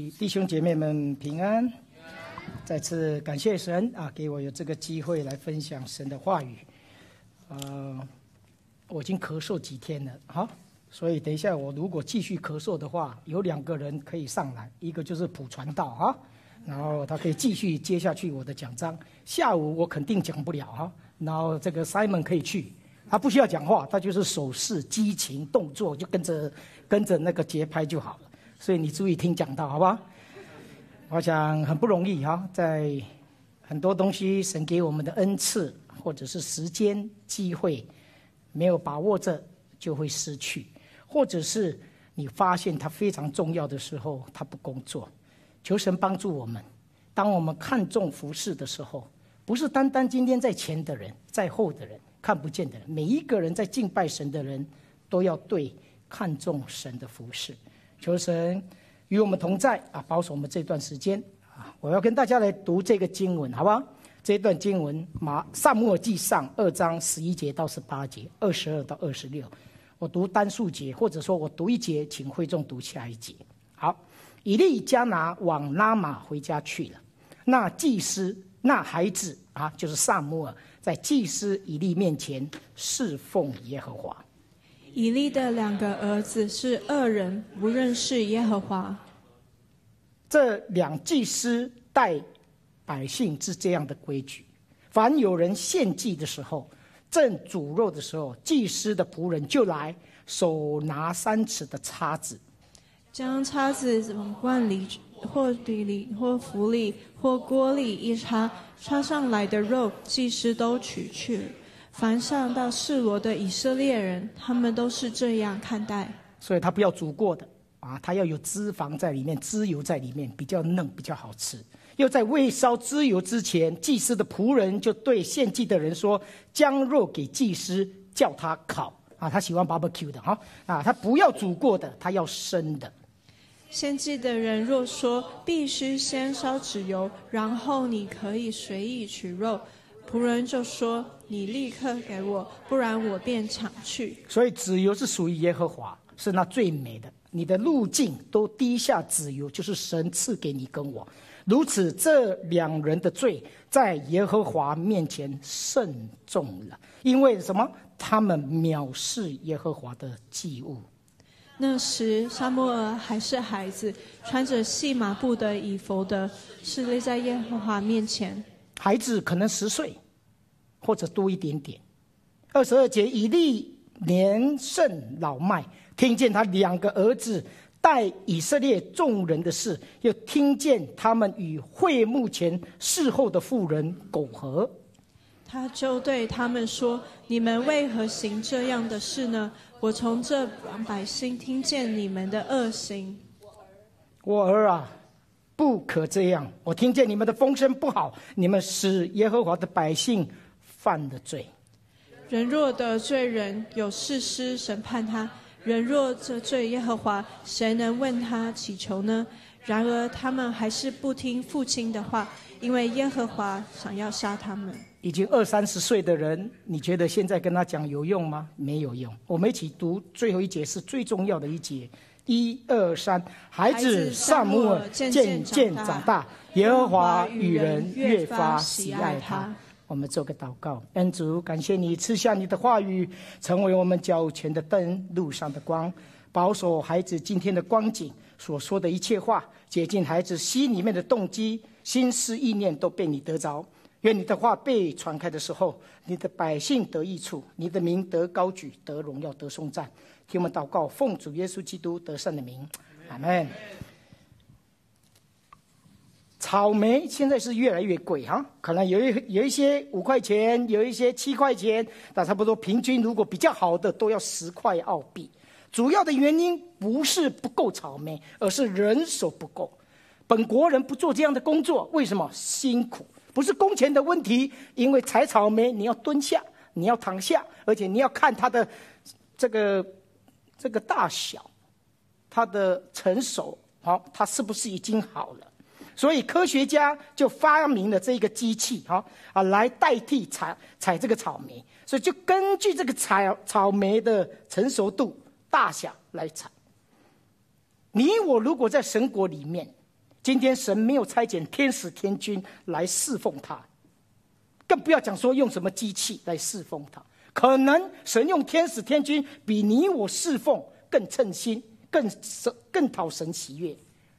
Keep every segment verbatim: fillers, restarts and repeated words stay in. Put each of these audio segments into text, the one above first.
弟兄姐妹们平安，再次感谢神啊，给我有这个机会来分享神的话语。呃，我已经咳嗽几天了，好，所以等一下我如果继续咳嗽的话，有两个人可以上来，一个就是普传道啊，然后他可以继续接下去我的讲章。下午我肯定讲不了哈，然后这个 Simon 可以去，他不需要讲话，他就是手势、激情、动作，就跟着跟着那个节拍就好了。所以你注意听讲道，好吧？我想很不容易哈，在很多东西神给我们的恩赐，或者是时间、机会，没有把握着就会失去，或者是你发现它非常重要的时候，它不工作。求神帮助我们，当我们看重服事的时候，不是单单今天在前的人、在后的人、看不见的人，每一个人在敬拜神的人，都要对看重神的服事。求神与我们同在啊，保守我们这段时间啊！我要跟大家来读这个经文，好不好？这段经文马撒母耳记上二章十一节到十八节，二十二到二十六。我读单数节，或者说我读一节，请会众读下一节。好，以利加拿往拉玛回家去了。那祭司那孩子啊，就是撒母耳，在祭司以利面前侍奉耶和华。 以利的两个儿子是恶人，不认识耶和华。 这两祭司带百姓是这样的规矩：凡有人献祭的时候，正煮肉的时候，祭司的仆人就来，手拿三尺的叉子， 将叉子往罐里、或底里、或釜里、或锅里一插，插上来的肉，祭司都取去了。凡上到示罗的以色列人，他们都是这样看待。 所以他不要煮过的啊，他要有脂肪在里面，脂油在里面，比较嫩，比较好吃。又在未烧脂油之前，祭司的仆人就对献祭的人说：“将肉给祭司，叫他烤啊，他喜欢 barbecue 的哈啊，他不要煮过的，他要生的。” 献祭的人若说必须先烧脂油，然后你可以随意取肉，仆人就说：“你立刻给我，不然我便抢去。” 所以脂油是属于耶和华，是那最美的。你的路径都滴下脂油，就是神赐给你跟我。如此，这两人的罪在耶和华面前甚重了，因为什么？他们藐视耶和华的祭物。 那时撒母耳还是孩子，穿着细麻布的以弗得，侍立在耶和华面前。 孩子可能十岁，或者多一点点。二十二节，以利年甚老迈，听见他两个儿子带以色列众人的事，又听见他们与会幕前侍候的妇人苟合， 他就对他们说：“你们为何行这样的事呢？我从这百姓听见你们的恶行。 我儿啊，不可这样！我听见你们的风声不好，你们使耶和华的百姓犯了罪。 人若得罪人，有士师审判他；人若得罪耶和华，谁能问他祈求呢？然而他们还是不听父亲的话，因为耶和华想要杀他们。” 已经二三十岁的人，你觉得现在跟他讲有用吗？没有用。我们一起读最后一节，是最重要的一节。一二三，孩子撒母耳渐渐长大，耶和华与人越发喜爱他。我们做个祷告。恩主，感谢你赐下你的话语，成为我们脚前的灯，路上的光，保守孩子今天的光景所说的一切话，解禁孩子心里面的动机、心思意念都被你得着。愿你的话被传开的时候，你的百姓得益处，你的名得高举，得荣耀，得颂赞。听我们祷告，奉主耶稣基督得胜的名，阿们。草莓现在是越来越贵哈，可能有一有一些五块钱，有一些七块钱，但差不多平均如果比较好的都要十块澳币。主要的原因不是不够草莓，而是人手不够。本国人不做这样的工作，为什么？辛苦。不是工钱的问题，因为采草莓你要蹲下，你要躺下，而且你要看它的这个这个大小，它的成熟，好，它是不是已经好了？所以科学家就发明了这个机器，哈啊，来代替采采这个草莓。所以就根据这个采草莓的成熟度、大小来采。你我如果在神国里面， 今天神没有差遣天使天军来侍奉他，更不要讲说用什么机器来侍奉他。可能神用天使天军比你我侍奉更称心，更更讨神喜悦。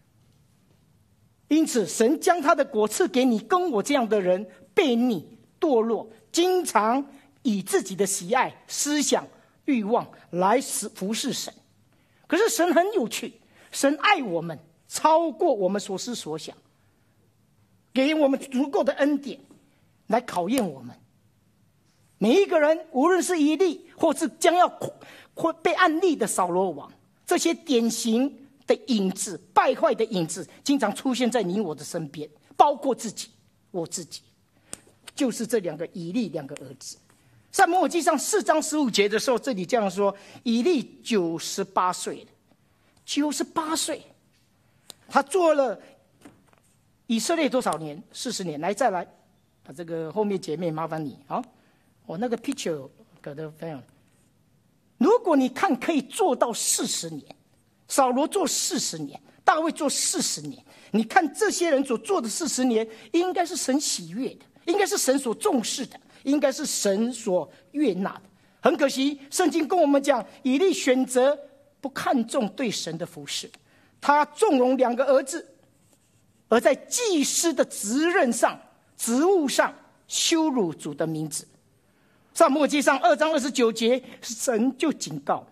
因此神将他的果赐给你跟我这样的人，悖逆堕落，经常以自己的喜爱思想欲望来服侍神。可是神很有趣，神爱我们超过我们所思所想，给我们足够的恩典来考验我们。每一个人，无论是以利，或是将要被暗立的扫罗王，这些典型的影子、败坏的影子，经常出现在你我的身边，包括自己，我自己，就是这两个以利两个儿子。撒母耳记上四章十五节的时候，这里这样说：以利九十八岁了，九十八岁，他做了以色列多少年？四十年。来，再来，啊，这个后面姐妹麻烦你啊。我那个 picture 搞得非常。如果你看可以做到四十年，扫罗做四十年，大卫做四十年，你看这些人所做的四十年，应该是神喜悦的，应该是神所重视的，应该是神所悦纳的。很可惜，圣经跟我们讲，以利选择不看重对神的服事，他纵容两个儿子，而在祭司的职任上、职务上羞辱主的名字。撒母耳记上二章二十九节，神就警告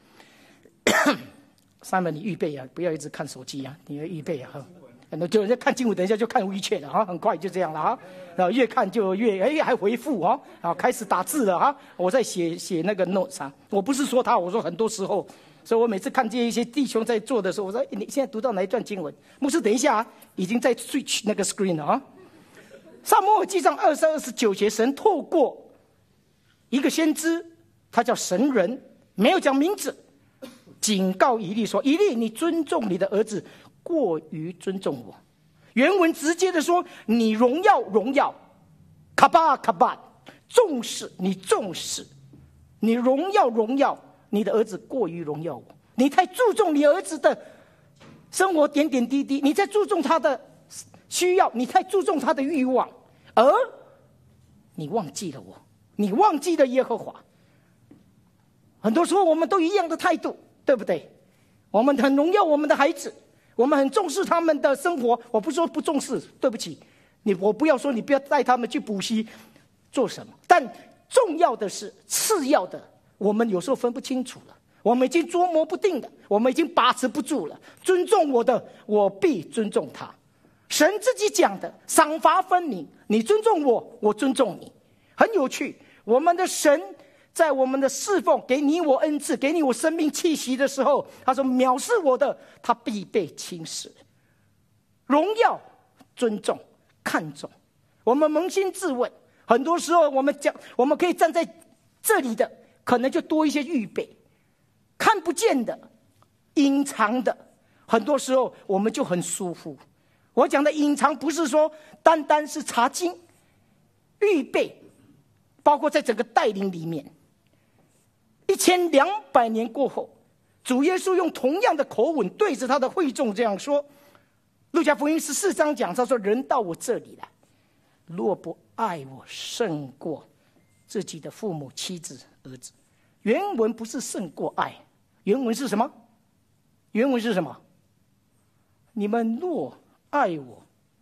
三门，你预备啊，不要一直看手机啊，你要预备啊。那就人家看经文，等一下就看微切了哈，很快就这样了哈。然后越看就越哎还回复啊，然后开始打字了哈。我在写写那个 notes 啊，我不是说他，我说很多时候，所以我每次看见一些弟兄在做的时候，我说你现在读到哪一段经文？牧师，等一下啊，已经在 switch 那个 screen 了啊。撒母耳记上二十二十九节，神透过一个先知，他叫神人，没有讲名字，警告以利说：以利，你尊重你的儿子过于尊重我。原文直接的说，你荣耀荣耀，卡巴卡巴，重视你重视，你荣耀荣耀你的儿子过于荣耀我。你太注重你儿子的生活点点滴滴，你太注重他的需要，你太注重他的欲望，而你忘记了我，你忘记了耶和华。很多时候我们都一样的态度，对不对？我们很荣耀我们的孩子，我们很重视他们的生活。我不是说不重视，对不起，你我不要说你不要带他们去补习做什么，但重要的是次要的，我们有时候分不清楚了，我们已经捉摸不定了，我们已经把持不住了。尊重我的，我必尊重他。神自己讲的，赏罚分明，你尊重我，我尊重你。很有趣，我们的神在我们的侍奉，给你我恩赐，给你我生命气息的时候，他说藐视我的，他必被轻视。荣耀、尊重、看重，我们扪心自问，很多时候我们讲，我们可以站在这里的，可能就多一些预备，看不见的、隐藏的，很多时候我们就很疏忽。我讲的隐藏，不是说单单是查经、预备，包括在整个带领里面。一千两百年过后，主耶稣用同样的口吻对着他的会众这样说。路加福音十四章讲，他说：人到我这里来，若不爱我胜过自己的父母、妻子、儿子。原文不是胜过爱，原文是什么？原文是什么？你们若爱我，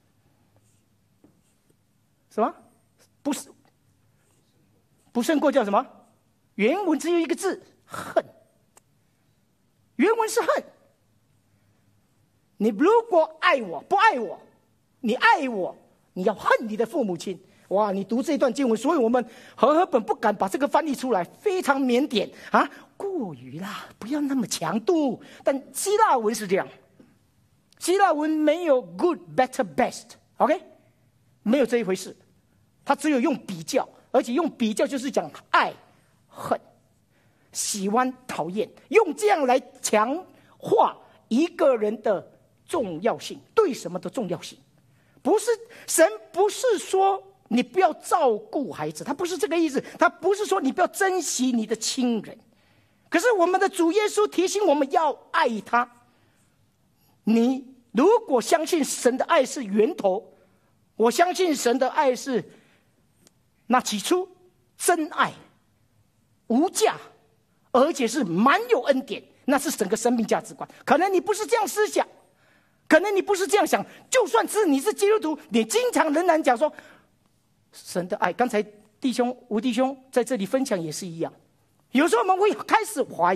什么？不是，不胜过叫什么？原文只有一个字，恨。原文是恨。你如果爱我，不爱我，你爱我，你要恨你的父母亲。哇，你读这段经文，所以我们和合本不敢把这个翻译出来，非常腼腆啊，过于啦，不要那么强度。但希腊文是这样，希腊文没有 good better best，OK， 没有这一回事，它只有用比较，而且用比较就是讲爱、恨、喜欢、讨厌，用这样来强化一个人的重要性，对什么的重要性。不是神不是说你不要照顾孩子，他不是这个意思，他不是说你不要珍惜你的亲人。可是我们的主耶稣提醒我们要爱他，你如果相信神的爱是源头，我相信神的爱是那起初真爱无价，而且是满有恩典，那是整个生命价值观。可能你不是这样思想，可能你不是这样想，就算是你是基督徒，你经常仍然讲说神的爱。刚才弟兄吴弟兄在这里分享也是一样，有时候我们会开始怀疑。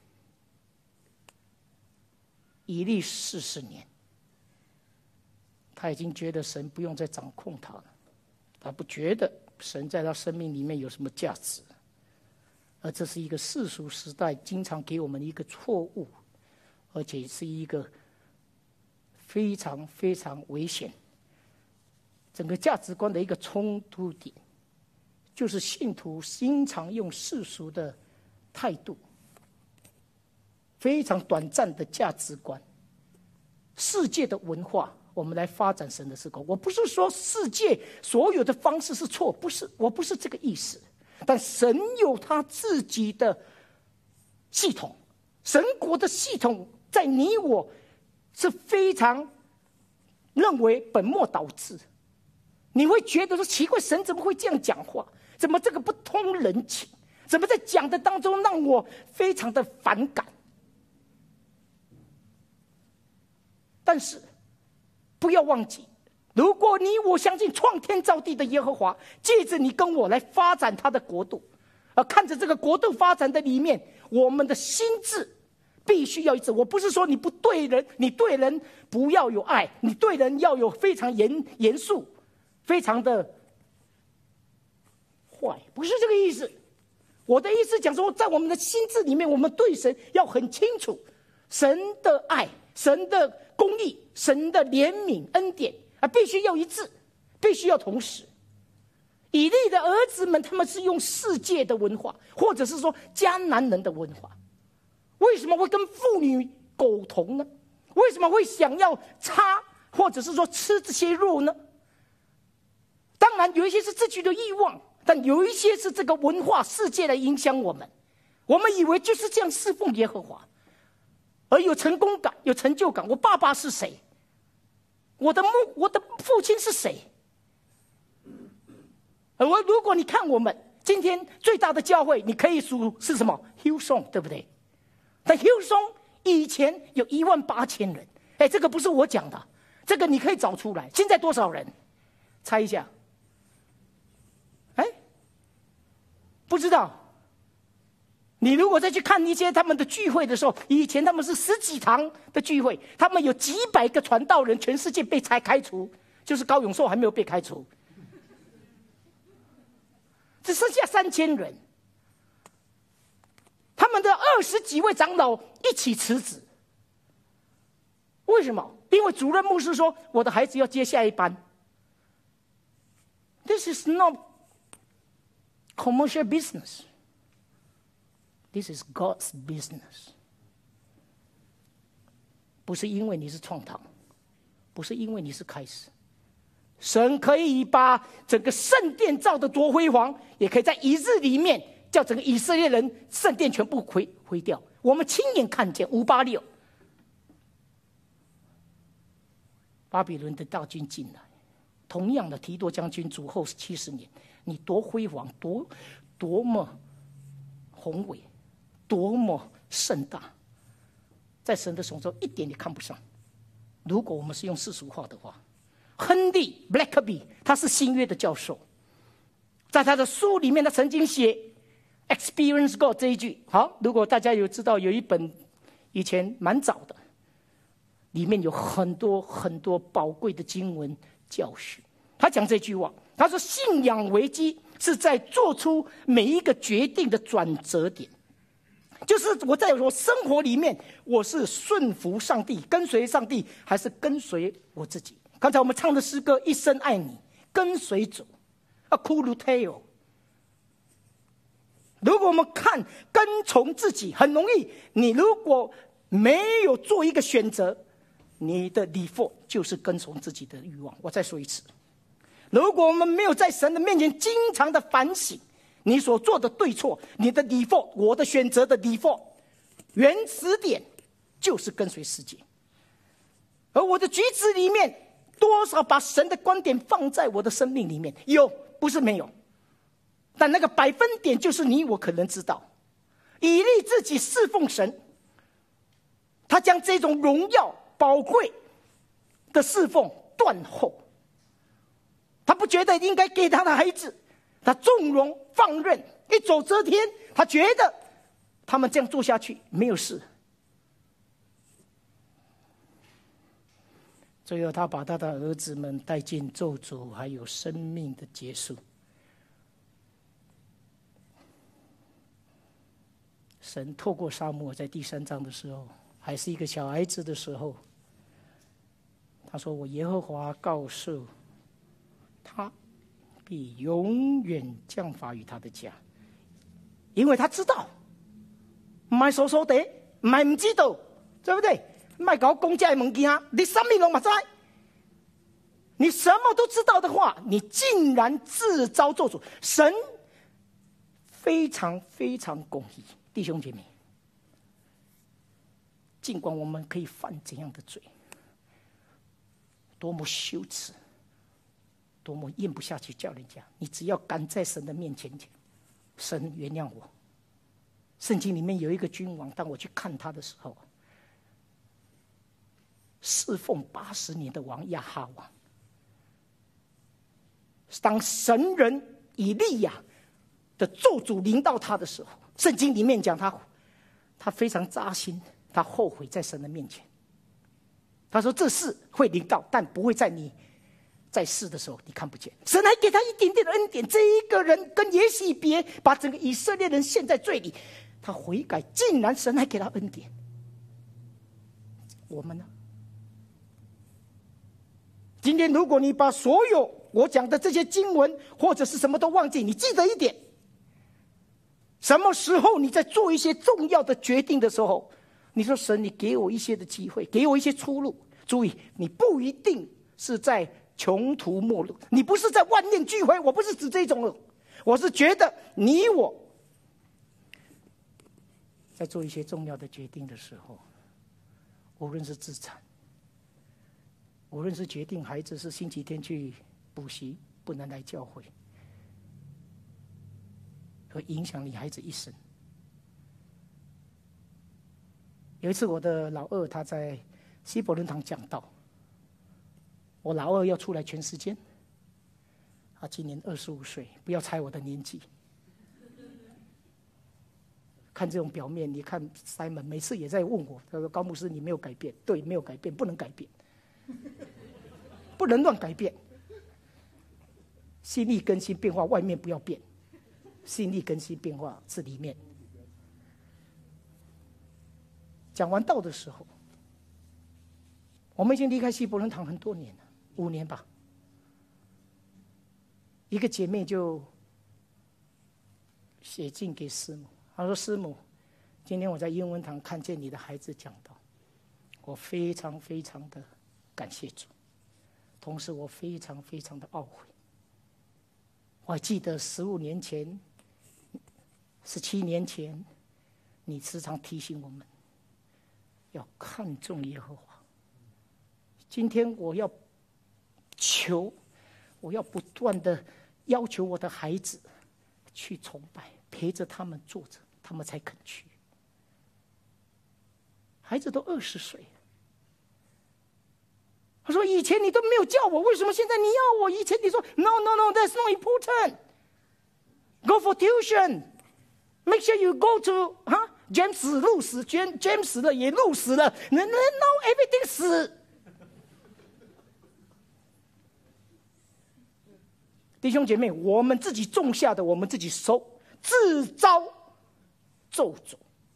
以利四十年，他已经觉得神不用再掌控他了，他不觉得神在他生命里面有什么价值，而这是一个世俗时代经常给我们一个错误，而且是一个非常非常危险，整个价值观的一个冲突点，就是信徒经常用世俗的态度，非常短暂的价值观，世界的文化，我们来发展神的事工。我不是说世界所有的方式是错，不是，我不是这个意思。但神有他自己的系统，神国的系统在你我是非常认为本末倒置。你会觉得说奇怪，神怎么会这样讲话？怎么这个不通人情？怎么在讲的当中让我非常的反感？但是不要忘记，如果你我相信创天造地的耶和华，借着你跟我来发展他的国度，而看着这个国度发展的里面，我们的心智必须要一致。我不是说你不对人，你对人不要有爱，你对人要有非常严严肃，非常的坏，不是这个意思。我的意思讲说，在我们的心智里面，我们对神要很清楚，神的爱，神的公义，神的怜悯恩典啊，必须要一致，必须要同时。以利的儿子们，他们是用世界的文化，或者是说迦南人的文化，为什么会跟妇女苟同呢？为什么会想要插，或者是说吃这些肉呢？当然有一些是自己的欲望，但有一些是这个文化世界来影响我们。我们以为就是这样侍奉耶和华，而有成功感，有成就感。我爸爸是谁？我的母，我的父亲是谁？而我如果你看我们今天最大的教会，你可以数是什么 ？Hillsong， 对不对？但 Hillsong 以前有一万八千人，哎，这个不是我讲的，这个你可以找出来。现在多少人？猜一下。哎，不知道。你如果再去看一些他们的聚会的时候，以前他们是十几堂的聚会，他们有几百个传道人，全世界被才开除，就是高永寿还没有被开除，只剩下三千人。他们的二十几位长老一起辞职，为什么？因为主任牧师说我的孩子要接下一班。This is not commercial business. This is God's business. 不是因为你是创堂，不是因为你是开始，神可以把整个圣殿造得多辉煌，也可以在一日里面叫整个以色列人圣殿全部毁毁掉。我们亲眼看见五八六巴比伦的大军进来，同样的提多将军主后七十年，你多辉煌，多多么宏伟，多么盛大，在神的手中一点也看不上。如果我们是用世俗化的话，亨利 Blackaby 他是新约的教授，在他的书里面他曾经写 Experience God 这一句。好，如果大家有知道，有一本以前蛮早的，里面有很多很多宝贵的经文教训。他讲这句话，他说信仰危机是在做出每一个决定的转折点，就是我在我生活里面，我是顺服上帝跟随上帝，还是跟随我自己。刚才我们唱的诗歌一生爱你，跟随主啊 Kuluteo。 如果我们看跟从自己很容易，你如果没有做一个选择，你的 default 就是跟从自己的欲望。我再说一次，如果我们没有在神的面前经常的反省你所做的对错，你的 default， 我的选择的 default 原始点就是跟随世界。 而我的举止里面多少把神的观点放在我的生命里面？有，不是没有，但那个百分点就是你我可能知道。以利自己侍奉神，他将这种荣耀宝贵的侍奉断后，他不觉得应该给他的孩子，他纵容放任，一走遮天，他觉得他们这样做下去没有事。最后他把他的儿子们带进咒诅还有生命的结束。神透过撒母耳在第三章的时候，还是一个小孩子的时候，他说：“我耶和华告诉他，必永远降罚于他的家，因为他知道，唔系傻傻地，唔系唔知道，对不对？唔系搞公家的物件，你什么都唔知，你什么都知道的话，你竟然自招咒诅。神非常非常公义。”弟兄姐妹，尽管我们可以犯怎样的罪，多么羞耻，多么咽不下去叫人家，你只要敢在神的面前讲，神原谅我。圣经里面有一个君王，当我去看他的时候，侍奉八十年的王亚哈王，当神人以利亚的咒诅临到他的时候，圣经里面讲他，他非常扎心，他后悔在神的面前。他说：“这事会临到，但不会在你在世的时候你看不见。”神还给他一点点的恩典。这一个人跟耶洗别把整个以色列人陷在罪里，他悔改，竟然神还给他恩典。我们呢？今天如果你把所有我讲的这些经文或者是什么都忘记，你记得一点。什么时候你在做一些重要的决定的时候，你说神，你给我一些的机会，给我一些出路。注意，你不一定是在穷途末路，你不是在万念俱灰，我不是指这种了，我是觉得你我在做一些重要的决定的时候，无论是资产，无论是决定孩子是星期天去补习不能来教会，会影响你孩子一生。有一次我的老二他在希伯伦堂讲道，我老二要出来全时间，他今年二十五岁，不要猜我的年纪。看这种表面，你看 Simon 每次也在问我，他说：“高牧师，你没有改变。”对，没有改变，不能改变，不能乱改变。心意更新变化，外面不要变。心意更新变化是里面。讲完道的时候，我们已经离开希伯伦堂很多年了，五年吧。一个姐妹就写信给师母，她说：“师母，今天我在英文堂看见你的孩子讲道，我非常非常的感谢主，同时我非常非常的懊悔。我还记得十五年前、十七年前，你时常提醒我们要看重耶和华。今天我要求，我要不断的要求我的孩子去崇拜，陪着他们坐着，他们才肯去。孩子都二十岁了，他说：“以前你都没有叫我，为什么现在你要我？以前你说 no no no that's not important. Go for tuition. Make sure you go to 哈 James 死路死 James James 死了也路死了 no no everything 死。”弟兄姐妹，我们自己种下的，我们自己收，自招咒诅。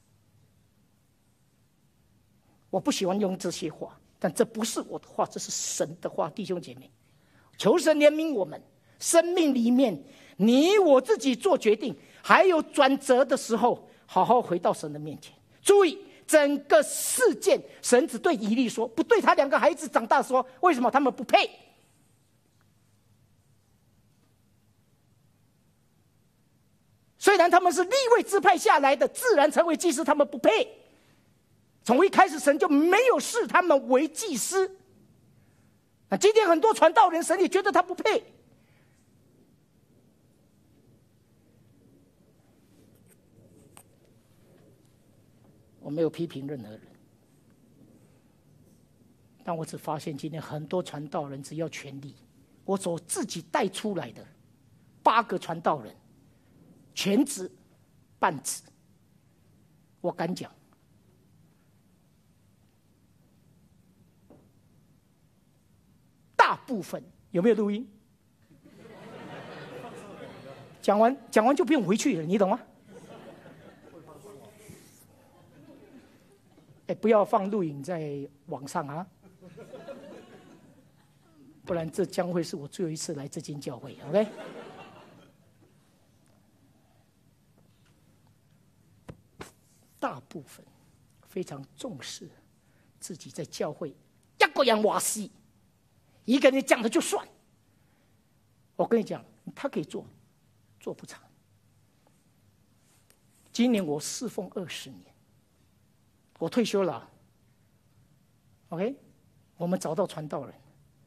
我不喜欢用这些话，但这不是我的话，这是神的话。弟兄姐妹，求神怜悯我们生命里面，你我自己做决定，还有转折的时候，好好回到神的面前。注意整个事件，神只对以利说，不对他两个孩子长大说，为什么他们不配？虽然他们是利未支派下来的，自然成为祭司，他们不配。从一开始，神就没有视他们为祭司。 那今天很多传道人，神也觉得他不配。我没有批评任何人，但我只发现今天很多传道人只要权力。我所自己带出来的八个传道人，全职、半职，我敢讲，大部分有没有录音？讲完讲完就不用回去了，你懂吗？哎，不要放录影在网上啊，不然这将会是我最后一次来这间教会。OK， 大部分非常重视自己在教会一个人话事，一个人讲的就算。我跟你讲，他可以做，做不长。今年我侍奉二十年。我退休了 ，OK， 我们找到传道人，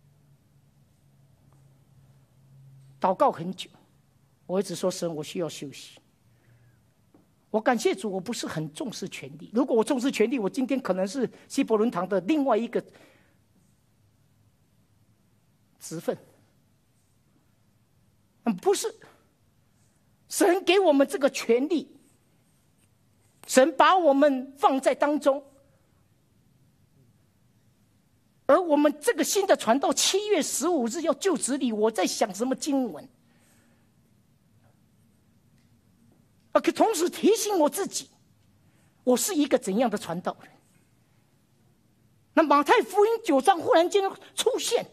祷告很久，我一直说神，我需要休息。我感谢主，我不是很重视权力。如果我重视权力，我今天可能是希伯伦堂的另外一个职分。嗯，不是，神给我们这个权利。神把我们放在当中，而我们这个新的传道七月十五日要就职礼，我在想什么经文？而可同时提醒我自己，我是一个怎样的传道人？那马太福音九章忽然间出现，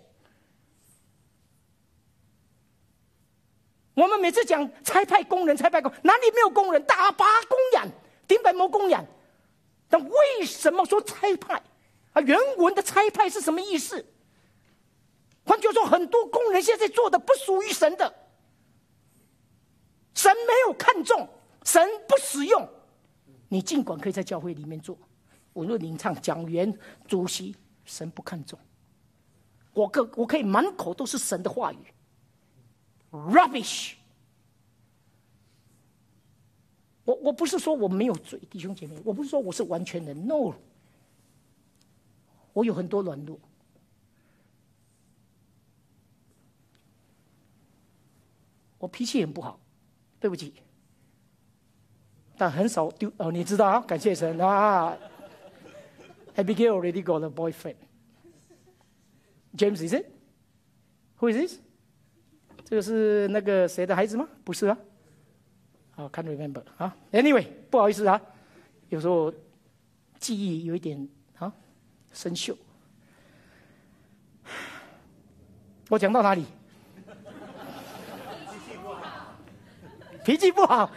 我们每次讲差派工人，差派工人，哪里没有工人？大把工人。点解冇工人？但为什么说差派？啊，原文的差派是什么意思？换句话说，很多工人现在做的不属于神的，神没有看重，神不使用。你尽管可以在教会里面做，无论领唱、讲员、主席，神不看重。我可我可以满口都是神的话语 ，rubbish。我我不是说我没有罪，弟兄姐妹，我不是说我是完全人 ，no， 我有很多软弱，我脾气很不好，对不起，但很少丢哦，你知道啊？感谢神啊 ！Abigail already got a boyfriend. James is it? Who is this? 这个是那个谁的孩子吗？不是啊。I can't remember 啊 ，Anyway， 不好意思啊，有时候记忆有一点啊生锈。我讲到哪里？脾气不好。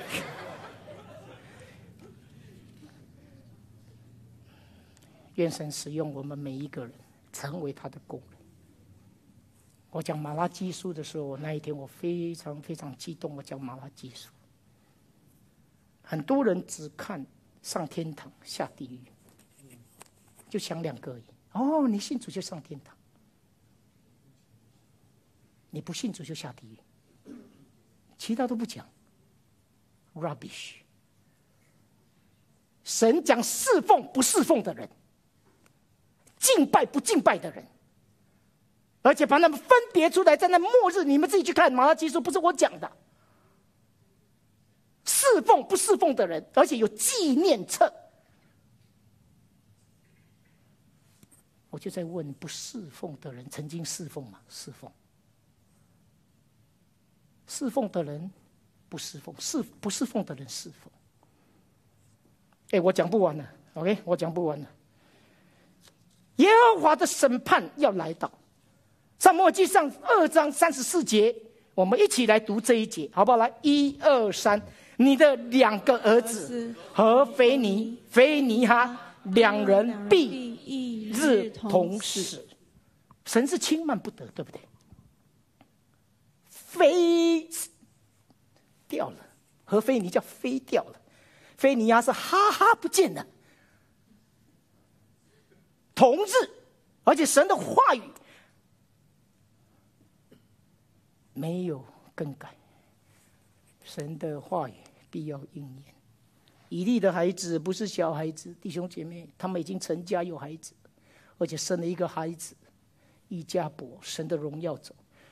愿神使用我们每一个人，成为他的工人。我讲马拉基书的时候，那一天我非常非常激动。我讲马拉基书。很多人只看上天堂、下地狱，就想两个而已。哦，你信主就上天堂，你不信主就下地狱，其他都不讲。Rubbish。神讲侍奉不侍奉的人，敬拜不敬拜的人，而且把他们分别出来，在那末日，你们自己去看马拉基书，不是我讲的。侍奉不侍奉的人，而且有纪念册。我就在问，不侍奉的人曾经侍奉吗？侍奉。侍奉的人不侍奉，侍不侍奉的人侍奉。哎，我讲不完了 ，OK， 我讲不完了。耶和华的审判要来到，撒母耳记上二章三十四节，我们一起来读这一节，好不好？来，一二三。你的两个儿子和腓尼、腓尼哈两人必一日同死。神是轻慢不得，对不对？飞掉了，和腓尼叫飞掉了，腓尼哈是哈哈不见了。同日，而且神的话语没有更改，神的话语必要应验。以利的孩子不是小孩子，弟兄姐妹，他们已经成家有孩子，而且生了一个孩子以迦伯，神的荣耀走。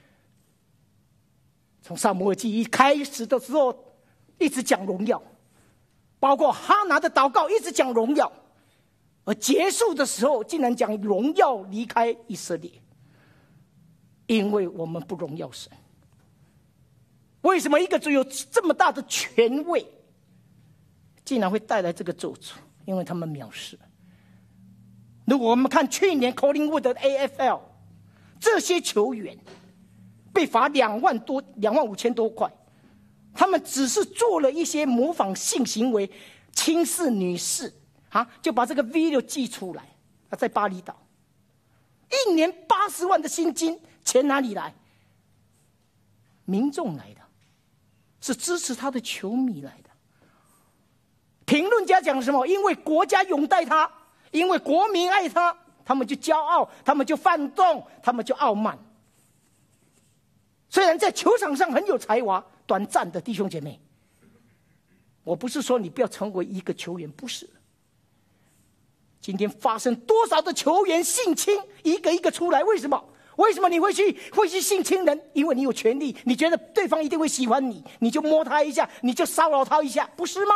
从撒母耳记一开始的时候一直讲荣耀，包括哈拿的祷告一直讲荣耀，而结束的时候竟然讲荣耀离开以色列，因为我们不荣耀神。为什么一个主有这么大的权位竟然会带来这个咒诅？因为他们藐视。如果我们看去年 Collingwood 的 A F L， 这些球员被罚两万多两万五千多块，他们只是做了一些模仿性行为、轻视女士啊，就把这个 video 寄出来啊，在巴厘岛，一年八十万的薪金，钱哪里来？民众来的，是支持他的球迷来的。评论家讲什么？因为国家拥戴他，因为国民爱他，他们就骄傲，他们就犯动，他们就傲慢。虽然在球场上很有才华，短暂的弟兄姐妹，我不是说你不要成为一个球员，不是。今天发生多少的球员性侵，一个一个出来，为什么？为什么你会去会去性侵人？因为你有权利，你觉得对方一定会喜欢你，你就摸他一下，你就骚扰他一下，不是吗？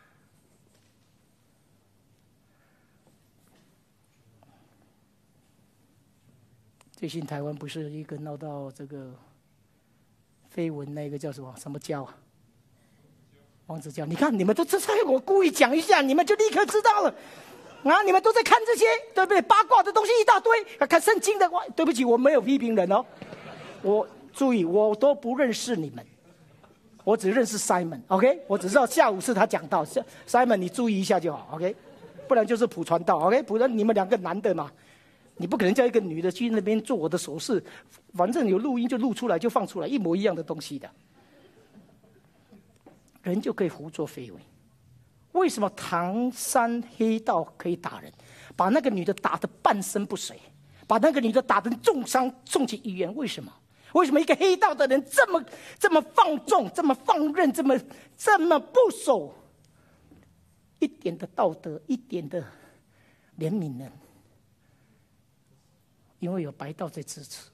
最近台湾不是一个闹到这个绯闻，那个叫什么什么教啊？王子教。你看你们都这才我故意讲一下，你们就立刻知道了啊！你们都在看这些，对不对？八卦的东西一大堆，看圣经的话，对不起，我没有批评人哦。我注意，我都不认识你们，我只认识 Simon，OK？ 我只知道下午是他讲到 ，Simon 你注意一下就好 ，OK？ 不然就是普传道 ，OK？ 不然你们两个男的嘛。你不可能叫一个女的去那边做我的手势，反正有录音就录出来就放出来，一模一样的东西的，人就可以胡作非为。为什么唐山黑道可以打人，把那个女的打得半身不遂，把那个女的打得重伤送去医院？为什么？为什么一个黑道的人这么这么放纵，这么放任，这么这么不守一点的道德，一点的怜悯呢？因为有白道在支持。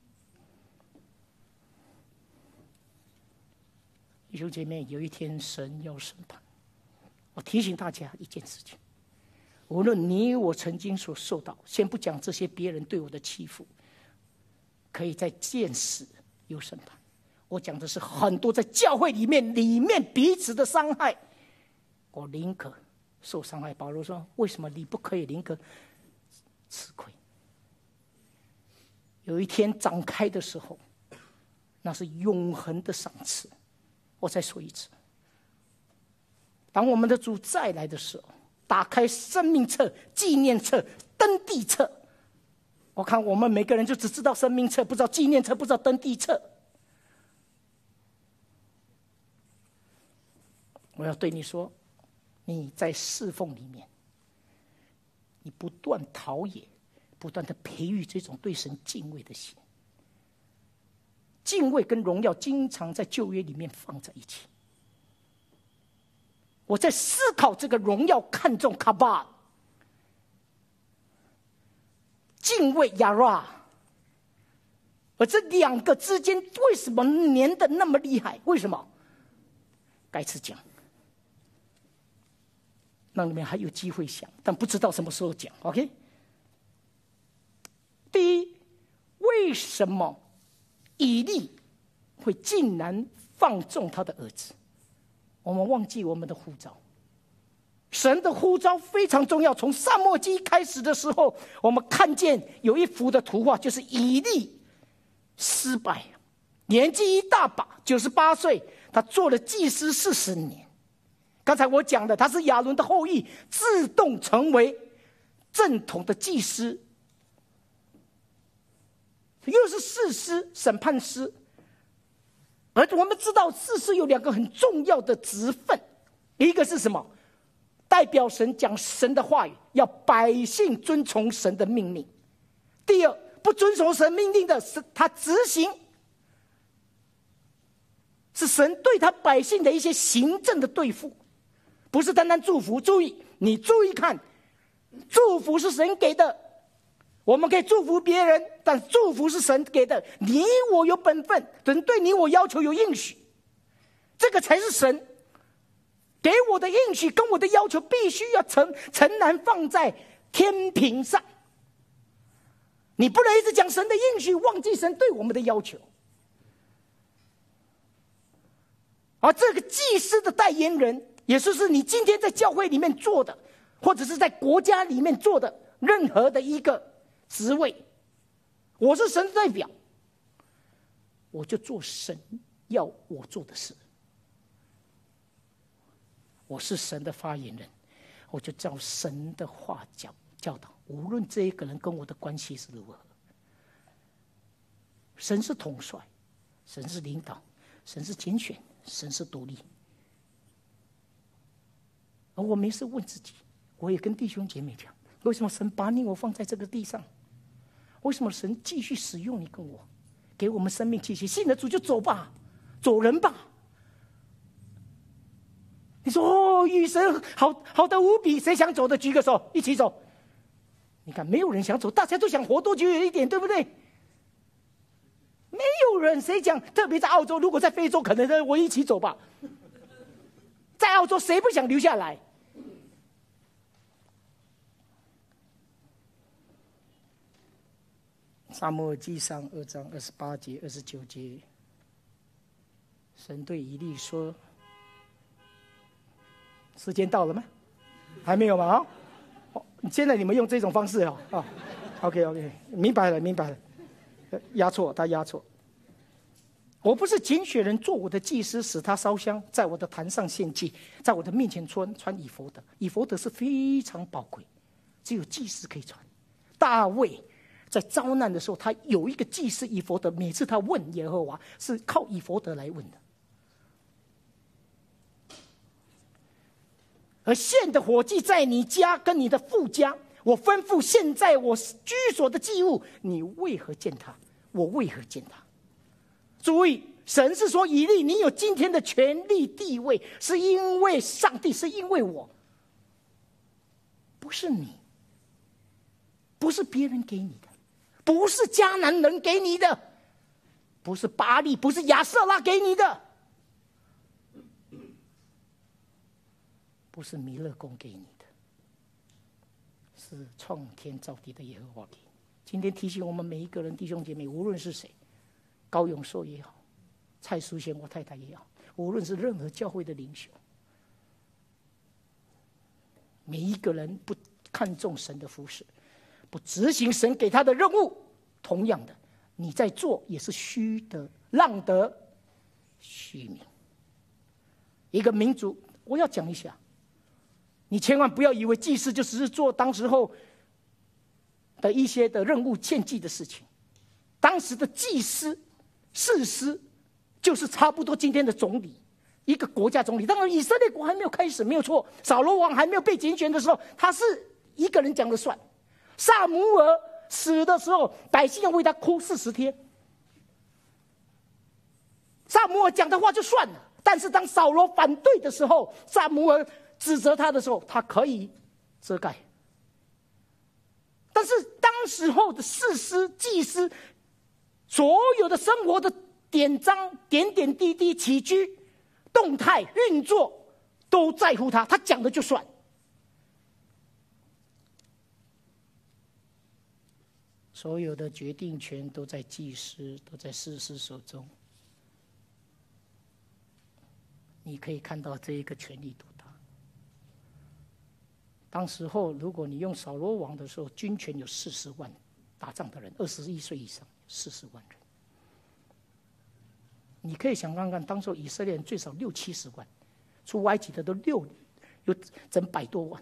弟兄姐妹，有一天神要审判。我提醒大家一件事情：无论你我曾经所受到，先不讲这些别人对我的欺负，可以在见识有审判。我讲的是很多在教会里面里面彼此的伤害，我宁可受伤害。保罗说：“为什么你不可以宁可吃亏？”有一天展开的时候，那是永恒的赏赐。我再说一次，当我们的主再来的时候，打开生命册、纪念册、登记册，我看我们每个人就只知道生命册，不知道纪念册，不知道登记册。我要对你说，你在侍奉里面，你不断陶冶，不断的培育这种对神敬畏的心。敬畏跟荣耀经常在旧约里面放在一起。我在思考这个荣耀看重卡巴，敬畏亚拉，而这两个之间为什么粘得那么厉害？为什么？该次讲，那里面还有机会想，但不知道什么时候讲。OK。第一，为什么以利会竟然放纵他的儿子？我们忘记我们的呼召，神的呼召非常重要。从撒母耳记开始的时候，我们看见有一幅的图画，就是以利失败，年纪一大把，九十八岁，他做了祭司四十年。刚才我讲的，他是亚伦的后裔，自动成为正统的祭司，又是士师、审判师。而我们知道士师有两个很重要的职分，一个是什么？代表神讲神的话语，要百姓遵从神的命令。第二，不遵从神命令的是他执行是神对他百姓的一些行政的对付，不是单单祝福。注意，你注意看，祝福是神给的，我们可以祝福别人，但祝福是神给的，你我有本分，神对你我要求有应许，这个才是神给我的应许，跟我的要求必须要承承难放在天平上。你不能一直讲神的应许，忘记神对我们的要求。而这个祭司的代言人，也就是你今天在教会里面做的，或者是在国家里面做的任何的一个职位，我是神的代表，我就做神要我做的事。我是神的发言人，我就照神的话教教导，无论这一个人跟我的关系是如何。神是统帅，神是领导，神是拣选，神是独立。而我没事问自己，我也跟弟兄姐妹讲，为什么神把你我放在这个地上？为什么神继续使用你跟我，给我们生命气息？信了主就走吧，走人吧。你说哦，与神好好的无比，谁想走的举个手，一起走。你看，没有人想走，大家都想活多久一点，对不对？没有人，谁讲？特别在澳洲，如果在非洲，可能我一起走吧。在澳洲，谁不想留下来？撒母耳记上二章二十八节、二十九节，神对以利说。时间到了吗？还没有吗？啊、哦，现在你们用这种方式啊、哦、啊 ，OK OK， 明白了明白了，压错他压错。我不是拣选人做我的祭司，使他烧香，在我的坛上献祭，在我的面前穿穿以弗得。以弗得是非常宝贵，只有祭司可以穿。大卫在遭难的时候，他有一个祭司以弗得，每次他问耶和华，是靠以弗得来问的。而献的火祭在你家跟你的父家，我吩咐现在我居所的祭物，你为何践踏？我为何践踏？注意，神是说以利，你有今天的权力地位，是因为上帝，是因为我，不是你，不是别人给你的，不是迦南人给你的，不是巴力，不是亚瑟拉给你的，不是弥勒公给你的，是创天造地的耶和华给你。今天提醒我们每一个人，弟兄姐妹，无论是谁，高永寿也好，蔡淑贤我太太也好，无论是任何教会的领袖，每一个人不看重神的服事，不执行神给他的任务，同样的，你在做也是虚的，浪得虚名。一个民族，我要讲一下，你千万不要以为祭司就只是做当时候的一些的任务献祭的事情。当时的祭司、士师就是差不多今天的总理，一个国家总理。当然以色列国还没有开始，没有错，扫罗王还没有被拣选的时候，他是一个人讲了算。撒母耳死的时候，百姓要为他哭四十天，撒母耳讲的话就算了。但是当扫罗反对的时候，撒母耳指责他的时候，他可以遮盖。但是当时候的士师、祭司，所有的生活的典章、点点滴滴、起居、动态、运作，都在乎他，他讲的就算。所有的决定权都在祭司、都在士师手中。你可以看到这一个权力多大。当时候，如果你用扫罗王的时候，军权有四十万打仗的人，二十一岁以上，四十万人。你可以想看看，当时候以色列人最少六七十万，出埃及的都六有整百多万。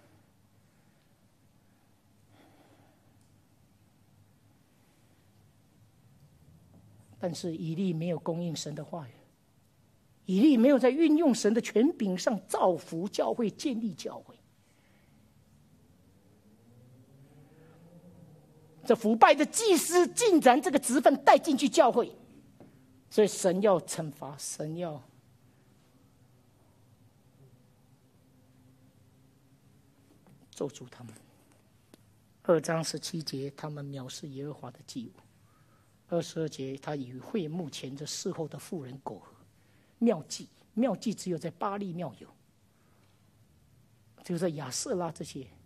但是以利没有供应神的话语。以利没有在运用神的权柄上造福教会、建立教会。这腐败的祭司竟然这个职分带进去教会， 所以神要惩罚，神要咒诅他们。二章十七节，他们藐视耶和华的祭物。二十二节，他与会幕前这侍候的妇人苟合。庙祭，庙祭只有在巴力庙有，只有在亚舍拉这些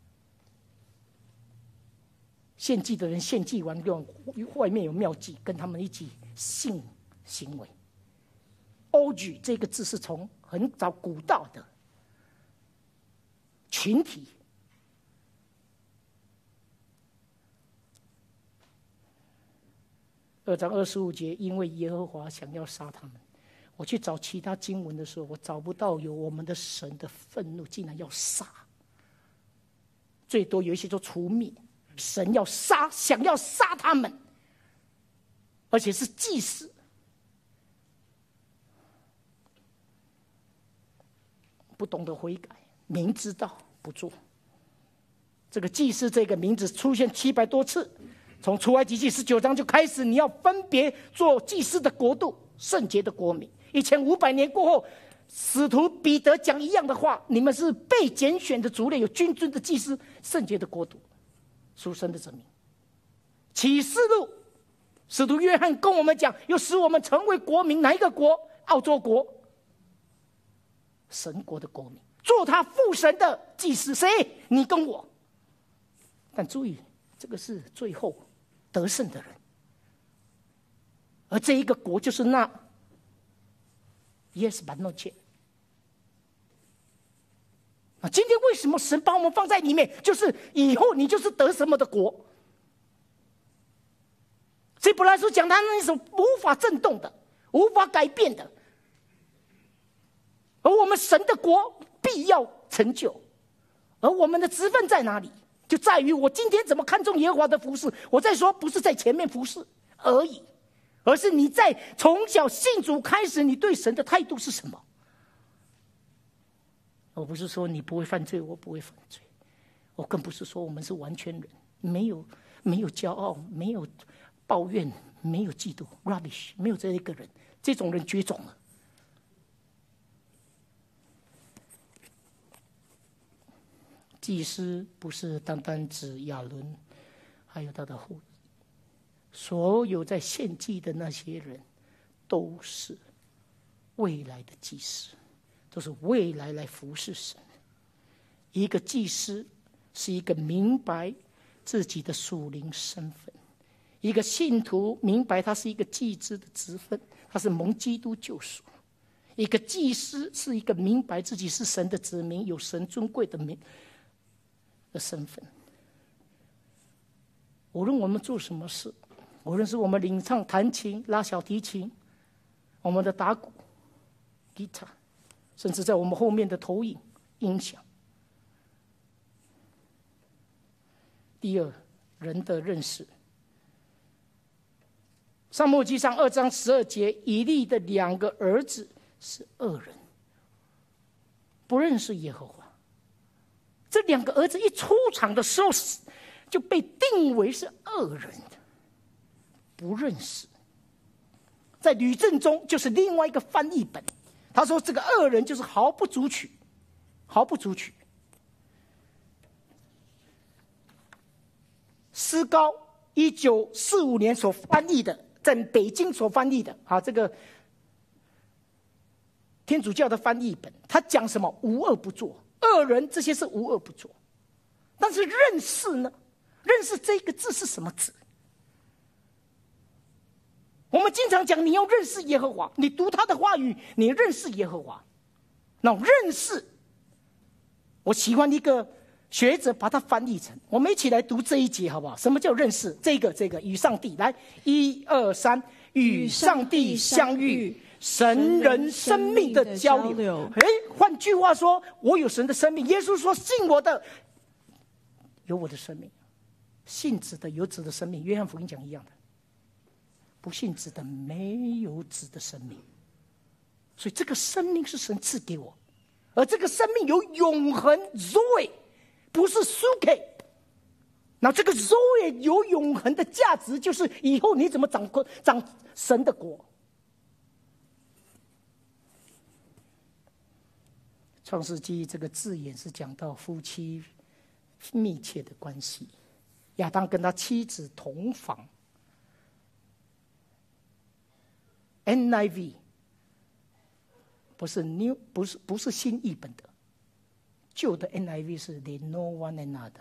献祭的人献祭完，外面有庙祭，跟他们一起性行为。orgy 这个字是从很早古道的群体。二章二十五节，因为耶和华想要杀他们。我去找其他经文的时候，我找不到有我们的神的愤怒竟然要杀，最多有一些就除灭。神要杀，想要杀他们，而且是祭司。不懂得悔改，明知道不做。这个祭司这个名字出现七百多次，从出埃及记十九章就开始，你要分别做祭司的国度，圣洁的国民。一千五百年过后，使徒彼得讲一样的话：你们是被拣选的族类，有君尊的祭司，圣洁的国度，属神的子民。启示录，使徒约翰跟我们讲，又使我们成为国民，哪一个国？澳洲国，神国的国民，做他父神的祭司。谁？你跟我。但注意，这个是最后得胜的人，而这一个国就是那 Yes but no change。啊，今天为什么神把我们放在里面？就是以后你就是得什么的国。所以本来说讲他那是无法震动的，无法改变的，而我们神的国必要成就。而我们的职分在哪里？就在于我今天怎么看重耶和华的服事。我在说，不是在前面服事而已，而是你在从小信主开始，你对神的态度是什么？我不是说你不会犯罪，我不会犯罪，我更不是说我们是完全人，没有没有骄傲，没有抱怨，没有嫉妒 ，rubbish， 没有这一个人，这种人绝种了。祭司不是单单指亚伦，还有他的后裔，所有在献祭的那些人，都是未来的祭司，都是未来来服侍神。一个祭司是一个明白自己的属灵身份，一个信徒明白他是一个祭司的职分，他是蒙基督救赎。一个祭司是一个明白自己是神的子民，有神尊贵的名的身份。无论我们做什么事，无论是我们领唱、弹琴、拉小提琴，我们的打鼓、guitar， 甚至在我们后面的投影、音响。第二，人的认识。撒母耳记上二章十二节，以利的两个儿子是恶人，不认识耶和华。这两个儿子一出场的时候，就被定为是恶人的，不认识。在吕正中就是另外一个翻译本，他说这个恶人就是毫不足取，毫不足取。思高一九四五年所翻译的，在北京所翻译的啊，这个天主教的翻译本，他讲什么？无恶不作。恶人这些是无恶不作，但是认识呢？认识这个字是什么字？我们经常讲你要认识耶和华，你读他的话语，你认识耶和华。那认识，我喜欢一个学者把它翻译成，我们一起来读这一节好不好？什么叫认识？这个这个与上帝，来一二三，与上帝相遇。神人生命的交流。哎，换句话说，我有神的生命。耶稣说：“信我的，有我的生命；信子的，有子的生命。”约翰福音讲一样的。不信子的，没有子的生命。所以这个生命是神赐给我，而这个生命有永恒 Zoe， 不是 Suke。那这个 Zoe 有永恒的价值，就是以后你怎么掌掌神的国。 创世纪这个字眼是讲到夫妻密切的关系，亚当跟他妻子同房。N I V 不是 new， 不是不是新译本的，旧的 N I V 是 They know one another。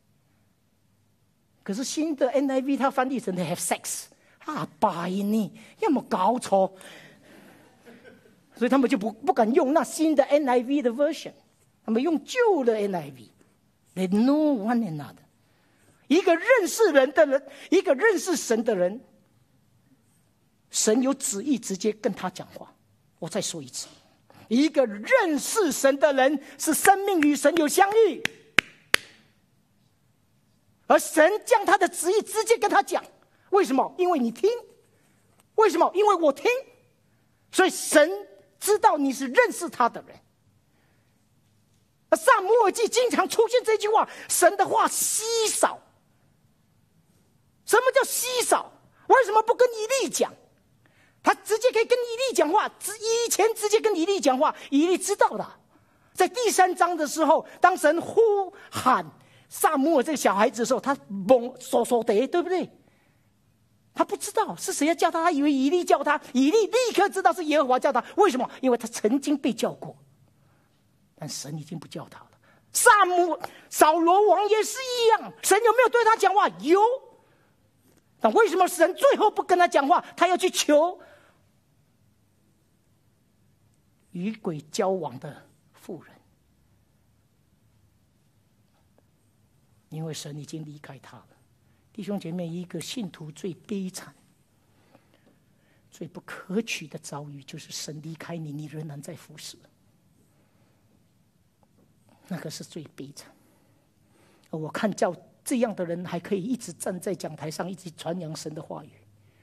可是新的 N I V 它翻译成 They have sex， 啊，拜你，有没有搞错？所以他们就不不敢用那新的 N I V 的 version， 他们用旧的 N I V。They know one another。一个认识人的人，一个认识神的人，神有旨意直接跟他讲话。我再说一次，一个认识神的人是生命与神有相遇，而神将他的旨意直接跟他讲。为什么？因为你听。为什么？因为我听。所以神知道你是认识他的人。而撒母耳记经常出现这句话：神的话稀少。什么叫稀少？为什么不跟以利讲？他直接可以跟以利讲话，以前直接跟以利讲话，以利知道的。在第三章的时候，当神呼喊撒母耳这个小孩子的时候，他懵嗖嗖的，对不对？他不知道是谁要叫他，他以为以利叫他，以利立刻知道是耶和华叫他。为什么？因为他曾经被叫过，但神已经不叫他了。撒母扫罗王也是一样，神有没有对他讲话？有。但为什么神最后不跟他讲话？他要去求与鬼交往的妇人，因为神已经离开他了。弟兄姐妹，一个信徒最悲惨、最不可取的遭遇，就是神离开你，你仍然在服侍，那个是最悲惨。而我看教这样的人还可以一直站在讲台上，一直传扬神的话语。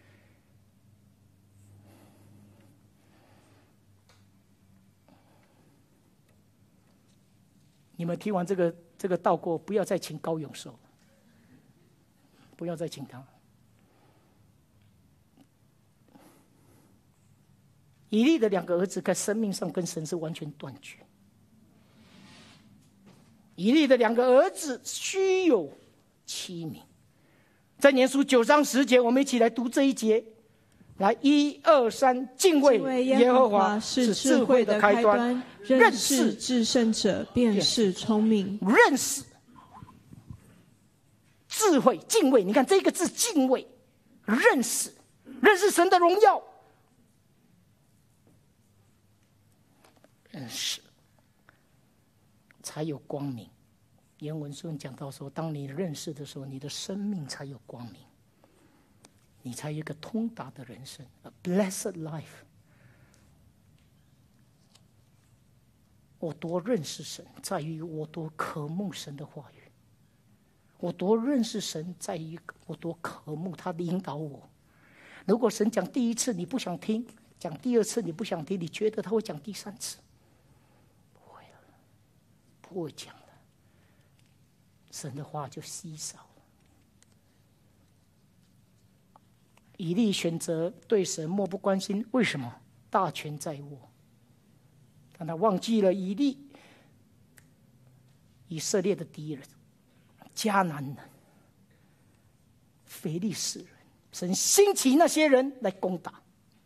你们听完这个这个道过，不要再请高永寿，不要再请他。以利的两个儿子在生命上跟神是完全断绝。以利的两个儿子虚有其名。在年书九章十节，我们一起来读这一节。来，一二三，敬畏耶和华是智慧的开端， 认识至圣者便是聪明。 认识、智慧、敬畏，你看这个字敬畏，认识，认识神的荣耀，认识才有光明。原文书讲到说，当你认识的时候，你的生命才有光明，你才有一个通达的人生 ，a blessed life。我多认识神，在于我多渴慕神的话语；我多认识神，在于我多渴慕他引导我。如果神讲第一次你不想听，讲第二次你不想听，你觉得他会讲第三次？不会了，不会讲了。神的话就稀少了。以利选择对神漠不关心，为什么？大权在握。但他忘记了以利，以色列的敌人，迦南人、非利士人，神兴起那些人来攻打。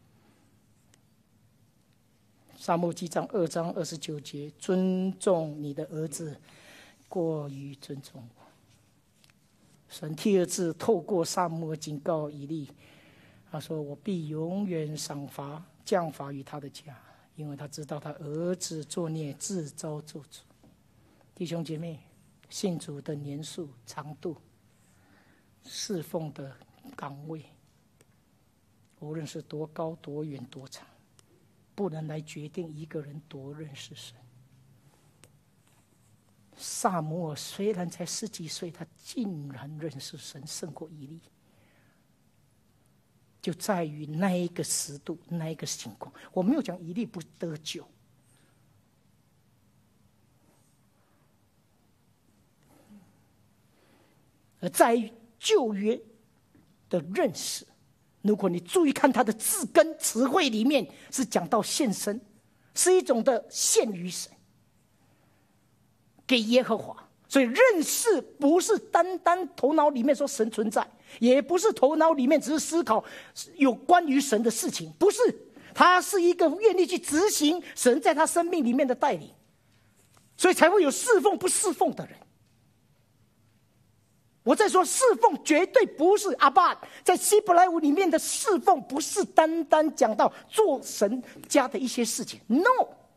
撒母耳记上二章二十九节，尊重你的儿子，过于尊重我。神第二次透过撒母耳警告以利，他说：“我必永远赏罚降罚于他的家，因为他知道他儿子作孽，自招咒诅。”弟兄姐妹，信主的年数、长度、侍奉的岗位，无论是多高、多远、多长，不能来决定一个人多认识神。撒母耳虽然才十几岁，他竟然认识神胜过以利，就在于那一个时度，那一个情况。我没有讲以利不得救，而在于旧约的认识。如果你注意看他的字根词汇里面，是讲到献身，是一种的献于神。 给耶和华。所以认识不是单单头脑里面说神存在，也不是头脑里面只是思考有关于神的事情，不是，他是一个愿意去执行神在他生命里面的带领，所以才会有侍奉不侍奉的人。我在说侍奉绝对不是阿爸，在希伯来文里面的侍奉不是单单讲到做神家的一些事情 ，no。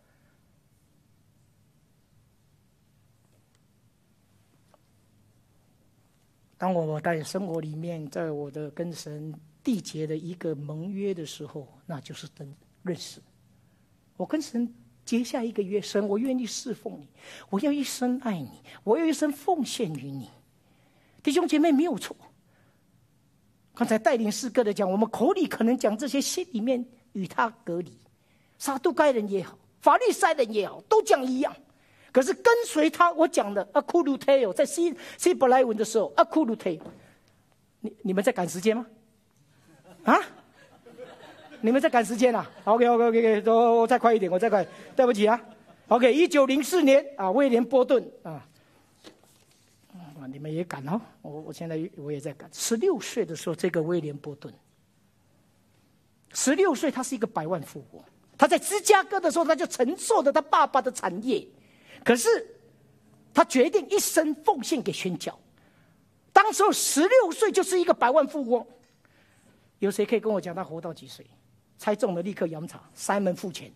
当我在生活里面，在我的跟神缔结的一个盟约的时候，那就是真认识。我跟神结下一个约，神，我愿意侍奉你，我要一生爱你，我要一生奉献于你。弟兄姐妹，没有错。刚才带领诗歌的讲，我们口里可能讲这些，心里面与他隔离。撒都该人也好，法利赛人也好，都讲一样。可是跟随他，我讲的阿库鲁特有在希希伯来文的时候，阿库鲁特，你你们在赶时间吗？啊？你们在赶时间啊 ？OK OK OK， 我再快一点，我再快，对不起啊。OK， 一九零四年啊，威廉波顿啊，啊，你们也赶哦，我我现在我也在赶。十六岁的时候，这个威廉波顿，十六岁他是一个百万富翁，他在芝加哥的时候，他就承受着他爸爸的产业。可是，他决定一生奉献给宣教。当时候十六岁就是一个百万富翁。有谁可以跟我讲他活到几岁？猜中了立刻扬场 ，Simon 付钱。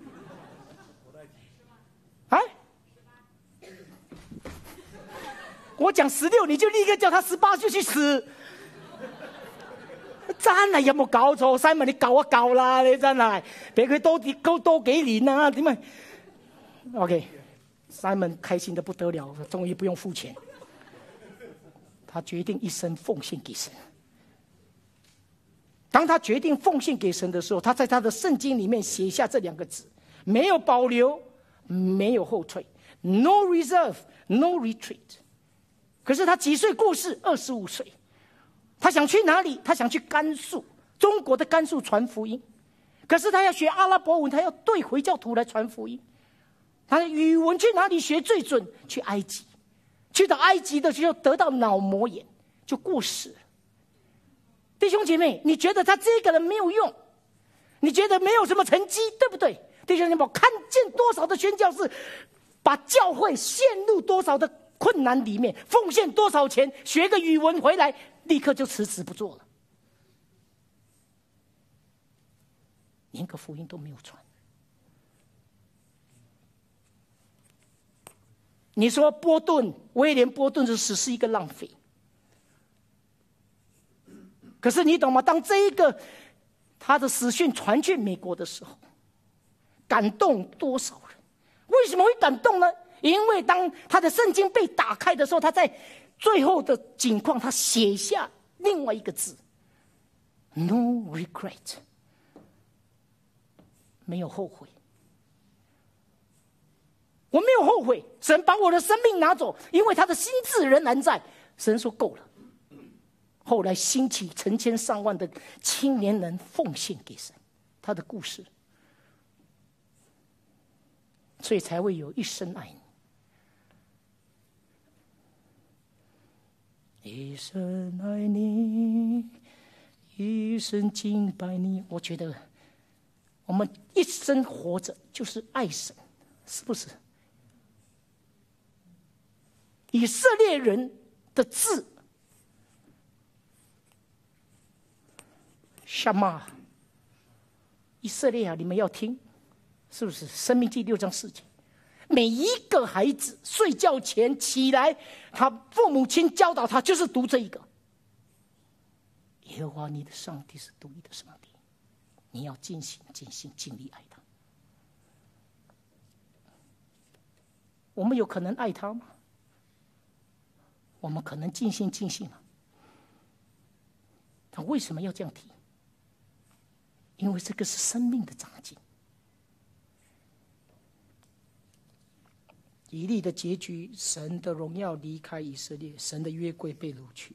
啊？我讲十六，你就立刻叫他十八岁去死。真係有冇搞錯 ？Simon， 你搞一搞啦，你真係俾佢多多多幾年啊？點啊 ？OK。Simon 開心的不得了，終於不用付錢。他決定一生奉獻給神。當他決定奉獻給神的時候，他在他的聖經裡面寫下這兩個字：沒有保留，沒有後退 ，no reserve, no retreat。可是他幾歲過世？二十五歲。他想去哪裡？他想去甘肅，中國的甘肅傳福音。可是他要學阿拉伯文，他要對回教徒來傳福音。他的語文去哪裡學最準？去埃及，去到埃及的時候得到腦膜炎，就過世了。弟兄姐妹，你覺得他這個人沒有用？你覺得沒有什麼成績，對不對？弟兄姐妹，我看見多少的宣教士把教會陷入多少的困難裡面，奉獻多少錢，學個語文回來，立刻就辭職不做了，連個福音都沒有傳。你說波頓，威廉波頓的死是一個浪費。可是你懂嗎？當這一個他的死訊傳去美國的時候，感動多少人？為什麼會感動呢？因為當他的聖經被打開的時候，他在最後的景況，他寫下另外一個字 ：No regret， 沒有後悔。我沒有後悔，神把我的生命拿走，因為他的心志仍然在。神說夠了。後來興起成千上萬的青年人奉獻給神，他的故事，所以才會有一生愛你，一生愛你，一生敬拜你。我覺得我們一生活着就是愛神，是不是？以色列人的字什么？以色列啊，你们要听，是不是？申命记六章四节，每一个孩子睡觉前起来，他父母亲教导他，就是读这一个：耶和华你的上帝是独一的上帝，你要尽心、尽心、尽力爱他。我们有可能爱他吗？我们可能尽心尽性吗？他为什么要这样提？因为这个是生命的长进。以利的结局，神的荣耀离开以色列，神的约柜被掳去。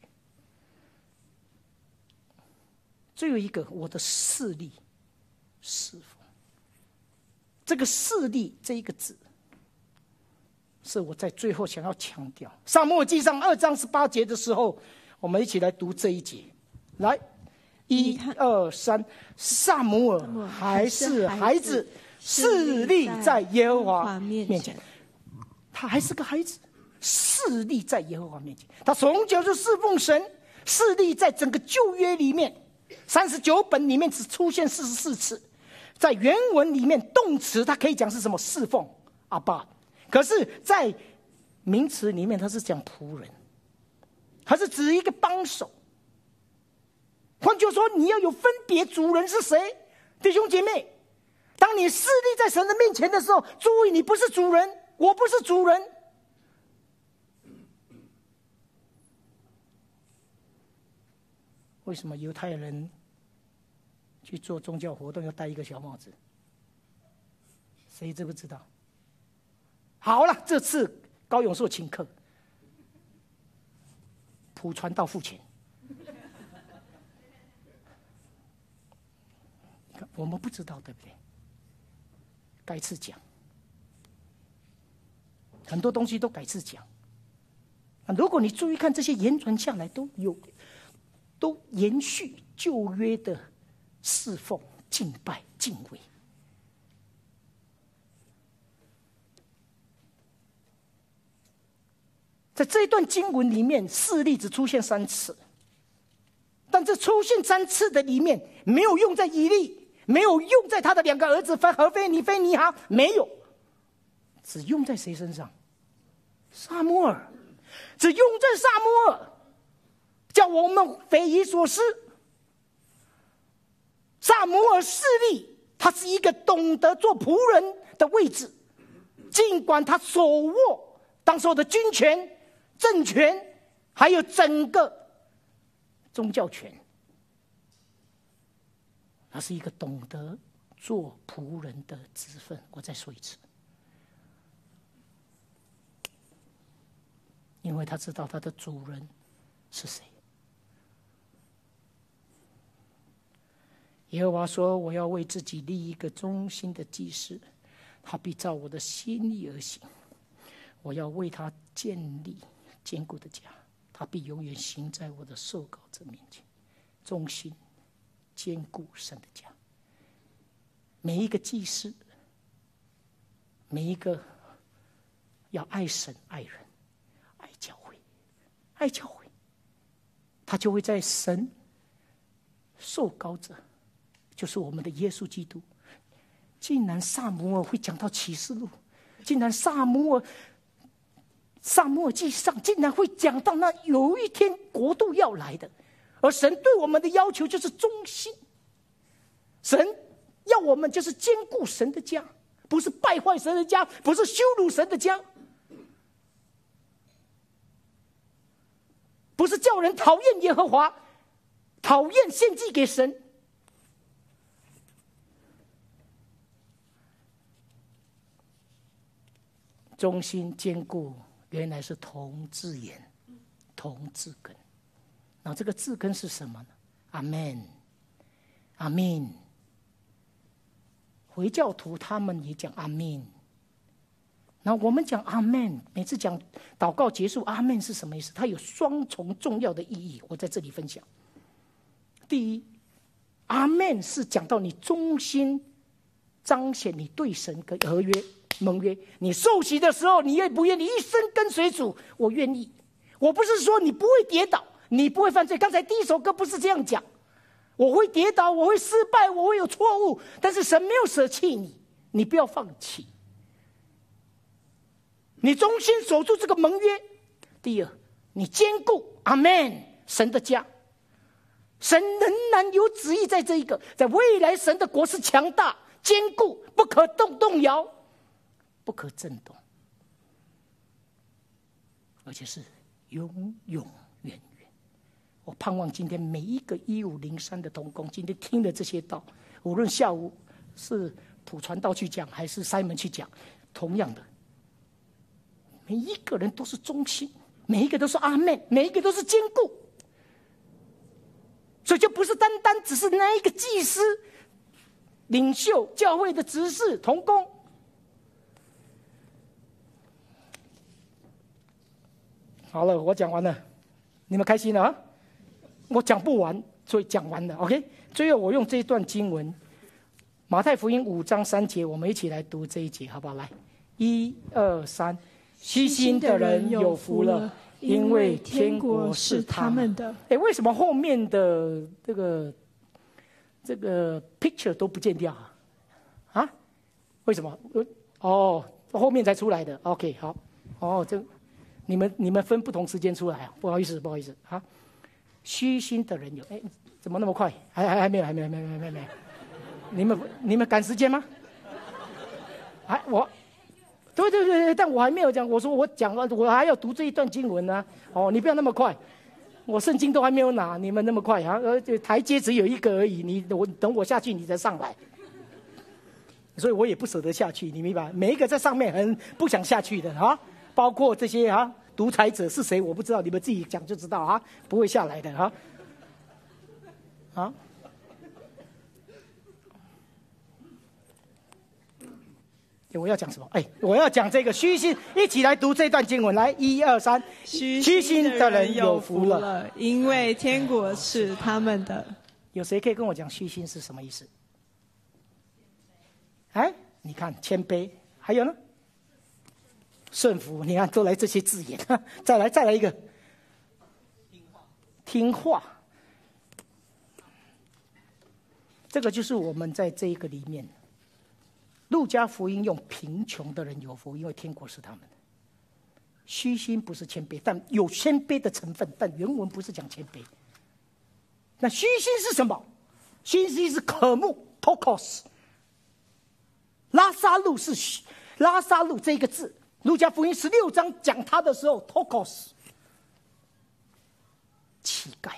最后一个，我的势力侍奉。这个势力这一个字， 是我在最后想要强调。撒母耳记上二章十八节的时候，我们一起来读这一节。来，一二三，撒母耳还是孩子，侍立在耶和华面前。他还是个孩子，侍立在耶和华面前。他从小就侍奉神，侍立在整个旧约里面，三十九本里面只出现四十四次。在原文里面，动词它可以讲是什么？侍奉，阿爸。可是，在名词里面，它是讲仆人，它是指一个帮手。换句话说，你要有分别，主人是谁？弟兄姐妹，当你侍立在神的面前的时候，注意，你不是主人，我不是主人。为什么犹太人去做宗教活动要戴一个小帽子？谁知不知道？好了，这次高永硕请客，普传道付钱。我们不知道，对不对？改次讲，很多东西都改次讲。如果你注意看，这些言传下来都有，都延续旧约的侍奉、敬拜、敬畏。在这一段经文里面，侍立只出现三次，但这出现三次的里面，没有用在以利，没有用在他的两个儿子何非尼、非尼哈，没有，只用在谁身上？撒母耳，只用在撒母耳，叫我们匪夷所思。撒母耳侍立，他是一个懂得做仆人的位置，尽管他手握当时候的军权、政权，还有整个宗教权，他是一个懂得做仆人的职分。我再说一次，因为他知道他的主人是谁。耶和华说：“我要为自己立一个忠心的祭司，他必照我的心意而行。我要为他建立坚固的家，他必永远行在我的受膏者面前。忠心坚固神的家。每一个祭司，每一个要爱神、爱人、爱教会、爱教会，他就会在神受膏者，就是我们的耶稣基督。竟然撒母耳会讲到启示录，竟然撒母耳撒母耳记上竟然会讲到那有一天国度要来的，而神对我们的要求就是忠心。神要我们就是坚固神的家，不是败坏神的家，不是羞辱神的家，不是叫人讨厌耶和华，讨厌献祭给神。忠心坚固原来是同字眼，同字根。那这个字根是什么呢？阿们，阿们。回教徒他们也讲阿们。那我们讲阿们，每次讲祷告结束，阿们是什么意思？它有双重重要的意义，我在这里分享。第一，阿们是讲到你忠心彰显你对神的合约盟约，你受洗的时候，你愿不愿意一生跟随主？我愿意。我不是说你不会跌倒，你不会犯罪。刚才第一首歌不是这样讲，我会跌倒，我会失败，我会有错误，但是神没有舍弃你，你不要放弃，你忠心守住这个盟约。第二，你坚固阿们神的家，神仍然有旨意在这一个，在未来神的国是强大、坚固，不可动动摇，不可震动，而且是永永远远。我盼望今天每一个一五零三的同工，今天听了这些道，无论下午是普传道去讲，还是Simon去讲，同样的，每一个人都是忠心，每一个都是阿们，每一个都是坚固。所以就不是单单只是那一个祭司、领袖、教会的执事、同工。 好了，我讲完了，你们开心了啊？我讲不完，所以讲完了。OK， 最后我用这一段经文，马太福音五章三节，我们一起来读这一节，好不好？来，一二三，虚心的人有福了，因为天国是他们的。哎，为什么后面的这个这个 picture 都不见掉啊？啊？为什么？哦，后面才出来的。OK， 好，哦，这你们你们分不同时间出来啊？不好意思，不好意思啊。虚心的人有，哎，怎么那么快？还还还没有，还没有，没有，没有，没有，没有。你们你们赶时间吗？还我，对对对，但我还没有讲。我说我讲了，我还要读这一段经文呢、啊。哦，你不要那么快，我圣经都还没有拿，你们那么快啊？呃，台阶只有一个而已，你我等我下去，你才上来。所以我也不舍得下去，你明白？每一个在上面很不想下去的啊，包括这些啊，独裁者是谁我不知道，你们自己讲就知道啊，不会下来的啊。啊。我要讲什么？哎，我要讲这个虚心，一起来读这段经文。来，一二三，虚心的人有福了， 因为天国是他们的。 有谁可以跟我讲虚心是什么意思？哎，你看谦卑，还有呢？顺服，你看都来这些字眼。再来，再来一个，听话。听话，这个就是我们在这一个里面。路加福音用贫穷的人有福，因为天国是他们的。虚心不是谦卑，但有谦卑的成分，但原文不是讲谦卑。那虚心是什么？虚心是渴慕 ，tokos。拉撒路是拉撒路这个字，路加福音十六章讲他的时候 ，tokos， 乞丐。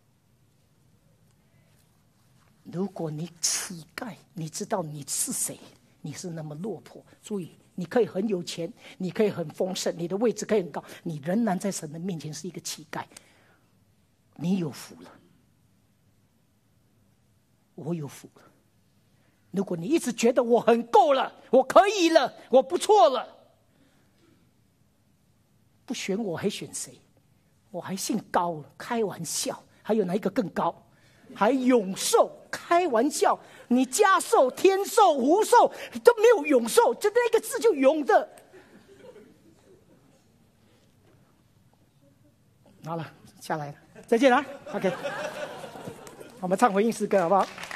如果你乞丐，你知道你是谁？你是那么落魄，注意，你可以很有钱，你可以很丰盛，你的位置可以很高，你仍然在神的面前是一个乞丐。你有福了，我有福了。如果你一直觉得我很够了，我可以了，我不错了，不选我还选谁？我还姓高，开玩笑，还有哪一个更高？还永寿，开玩笑，你家寿、天寿、无寿都没有永寿，就那个字就永的。好了，下来了，再见了 ，OK， 我们唱回应诗歌好不好？